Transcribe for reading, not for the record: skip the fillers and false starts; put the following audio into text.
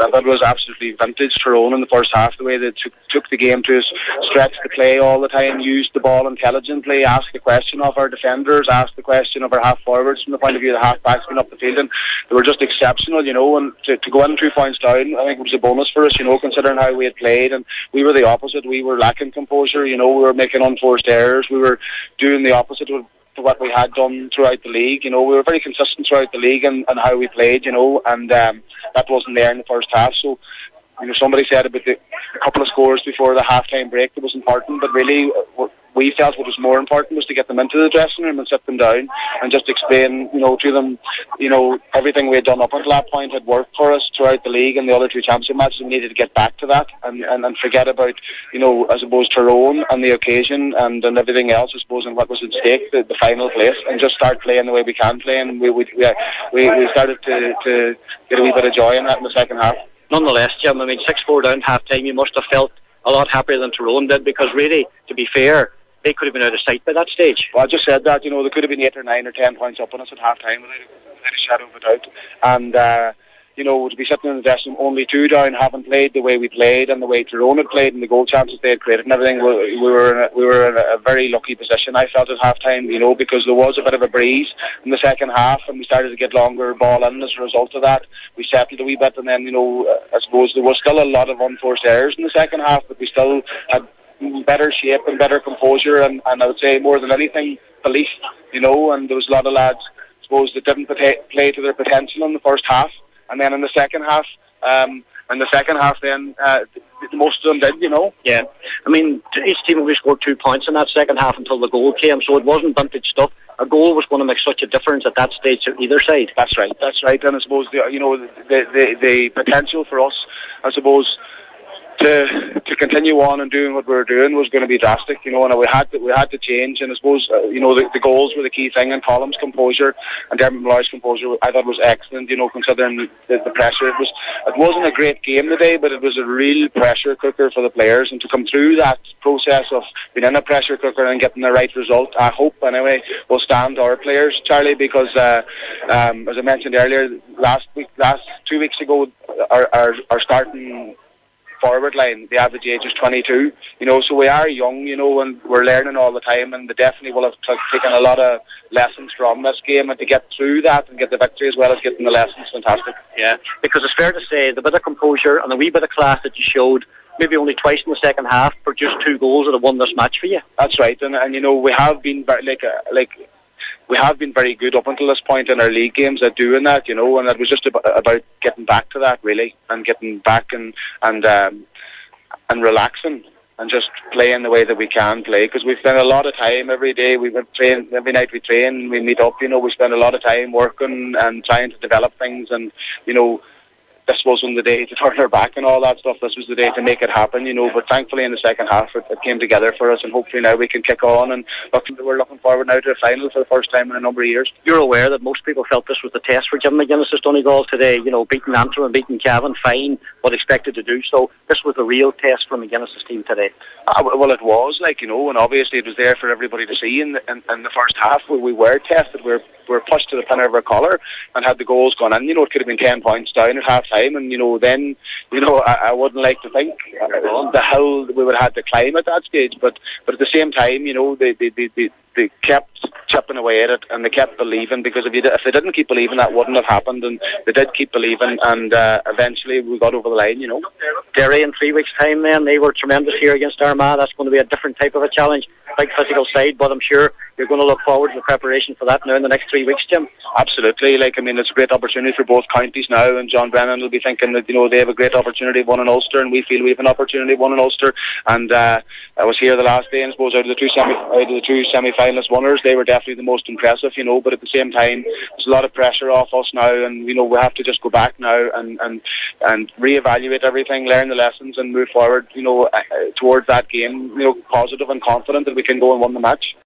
that was absolutely vintage Tyrone in the first half. The way they took the game to stretch the play all the time, used the ball intelligently, asked the question of our defenders, asked the question of our half forwards from the point of view of the half backs going up the field, and they were just exceptional, you know. And to go in 2 points down, I think it was a bonus for us, you know, considering how we had played. And we were the opposite. We were lacking composure, you know. We were making unforced errors. We were doing the opposite to what we had done throughout the league. You know, we were very consistent throughout the league and how we played, you know, and that wasn't there in the first half. So, you know, somebody said about a couple of scores before the half-time break that was important, but really we felt what was more important was to get them into the dressing room and sit them down and just explain, you know, to them, you know, everything we had done up until that point had worked for us throughout the league and the other 2 championship matches. We needed to get back to that and forget about, you know, I suppose Tyrone and the occasion and everything else, I suppose, and what was at stake, the final place, and just start playing the way we can play. And we started to get a wee bit of joy in that in the second half. Nonetheless, Jim, I mean, 6-4 down half-time, you must have felt a lot happier than Tyrone did, because really, to be fair, they could have been out of sight by that stage. Well, I just said that, you know, they could have been 8 or 9 or 10 points up on us at half-time without a shadow of a doubt. And, you know, to be sitting in the dressing room only 2 down, having played the way we played and the way Tyrone had played and the goal chances they had created and everything, we were in a very lucky position, I felt, at half-time, you know, because there was a bit of a breeze in the second half and we started to get longer ball in as a result of that. We settled a wee bit, and then, you know, I suppose there was still a lot of unforced errors in the second half, but we still had better shape and better composure and I would say more than anything belief, you know. And there was a lot of lads, I suppose, that didn't play to their potential in the first half, and then in the second half then most of them did, you know. Yeah, I mean, each team only scored 2 points in that second half until the goal came, so it wasn't vintage stuff. A goal was going to make such a difference at that stage to either side. That's right. And I suppose the potential for us, I suppose, to continue on and doing what we were doing was going to be drastic, you know, and we had to change. And I suppose you know, the goals were the key thing, and Colum's composure and Dermot Malloy's composure I thought was excellent, you know, considering the pressure. It wasn't a great game today, but it was a real pressure cooker for the players, and to come through that process of being in a pressure cooker and getting the right result, I hope anyway, will stand our players, Charlie, because as I mentioned earlier, last 2 weeks ago, our starting forward line, the average age is 22, you know, so we are young, you know, and we're learning all the time, and they definitely will have taken a lot of lessons from this game, and to get through that and get the victory as well as getting the lessons, fantastic. Yeah, because it's fair to say the bit of composure and the wee bit of class that you showed, maybe only twice in the second half, produced 2 goals that have won this match for you. That's right, and you know, we have been we have been very good up until this point in our league games at doing that, you know, and it was just about getting back to that, really, and getting back and relaxing and just playing the way that we can play, because we spend a lot of time every day. We train every night. We train, we meet up, you know. We spend a lot of time working and trying to develop things, and you know, this wasn't the day to turn our back and all that stuff. This was the day to make it happen, you know. But thankfully in the second half it came together for us, and hopefully now we can kick on, and we're looking forward now to the final for the first time in a number of years. You're aware that most people felt this was the test for Jim McGuinness's Donegal today, you know, beating Antrim and beating Cavan, fine, but expected to do so. This was the real test for McGuinness's team today. Well, it was, like, you know, and obviously it was there for everybody to see in the first half. We were tested. We were pushed to the pin of our collar, and had the goals gone in, you know, it could have been 10 points down at half time, and you know, then, you know, I wouldn't like to think the hill we would have had to climb at that stage, but at the same time, you know, they kept chipping away at it, and they kept believing, because if they didn't keep believing, that wouldn't have happened, and they did keep believing, and eventually we got over the line, you know. Derry in 3 weeks' time, then, they were tremendous here against Armagh. That's going to be a different type of a challenge, big physical side, but I'm sure you're going to look forward to the preparation for that now in the next 3 weeks, Jim. Absolutely. Like, I mean, it's a great opportunity for both counties now, and John Brennan will be thinking that, you know, they have a great opportunity of one in Ulster, and we feel we have an opportunity of one in Ulster. And I was here the last day, and I suppose out of the two semi-finalist winners, they were definitely the most impressive, you know. But at the same time, there's a lot of pressure off us now, and you know, we have to just go back now and reevaluate everything, learn the lessons, and move forward, you know, towards that game, you know, positive and confident that we can go and win the match.